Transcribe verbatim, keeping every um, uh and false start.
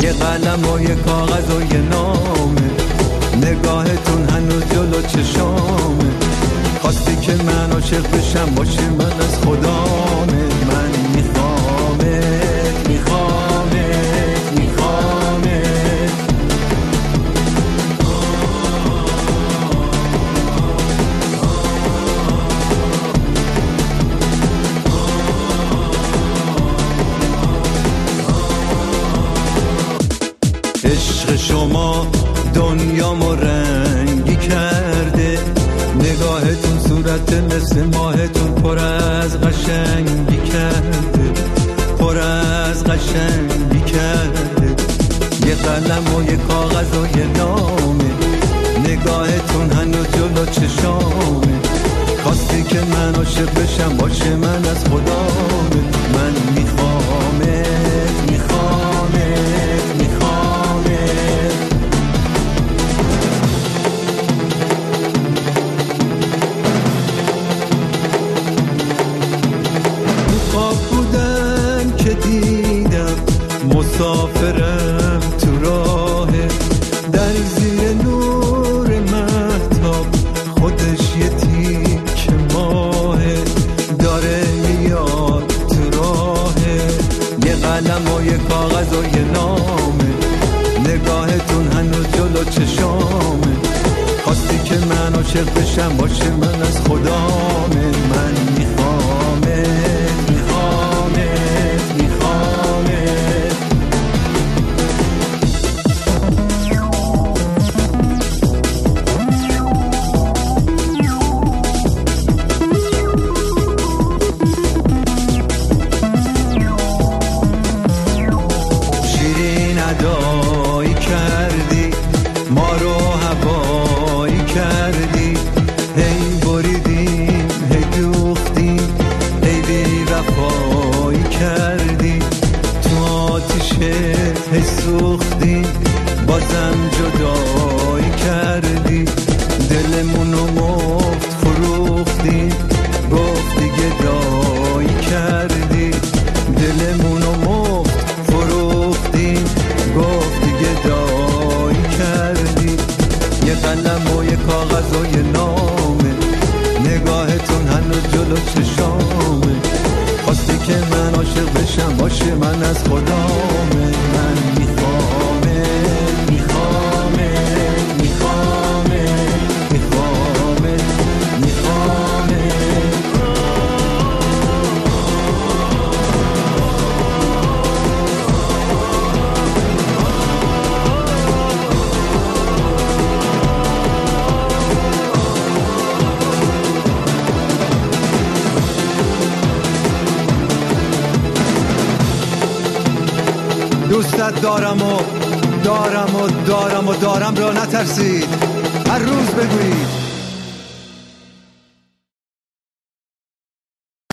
یه قلم و یه کاغذ و یه نامه، نگاهتون هنوز جلو چشامه. خواستی که من عاشق بشم باشی من از خدامه. من میخوامت میخوامت میخوامت. عشق شما دنیامو رنگی کرده، نگاهتون صورت مثل ماهتون پر از قشنگی کرده، پر از قشنگی کرده. یه قلم و یه کاغذ و یه نامه، نگاهتون هنوز جلو چشامه. خواستی که من عاشق بشم باشه من از خدامه. من میخوامت میخوامت میخوامت. خواب بودم که دیدم مسافرم تو راه، در زیر نور مهتاب خودش یه تیک ماهه، داره میاد تو راهه. یه قلم و یه کاغذ و یه نامه، نگاهتون هنوز جلو چشامه. خواستی که من عاشق بشم باشه من از خدامه. من میخوامت میخوامت میخوامت. شیرین ادایی کردی، ما رو هوایی کردی، هی بریدیم هی دوختیم، هی بی وفایی کردی. تو آتیشت هی سوختیم، بازم جدایی کردی. دلمونو مفت فروختیم، گفتی گدایی کردی. دلمونو مفت فروختیم، گفتی گدایی کردی. یه قلم و یه کاغذ و یه نامه، نگاهتون هنوز جلو چشامه. خواستی که من عاشق بشم باشه من از خدامه. من میخوامت میخوامت میخوامت میخوامت میخوامت. دوستت دارم و دارم و دارم و دارم را نترسید، هر روز بگویید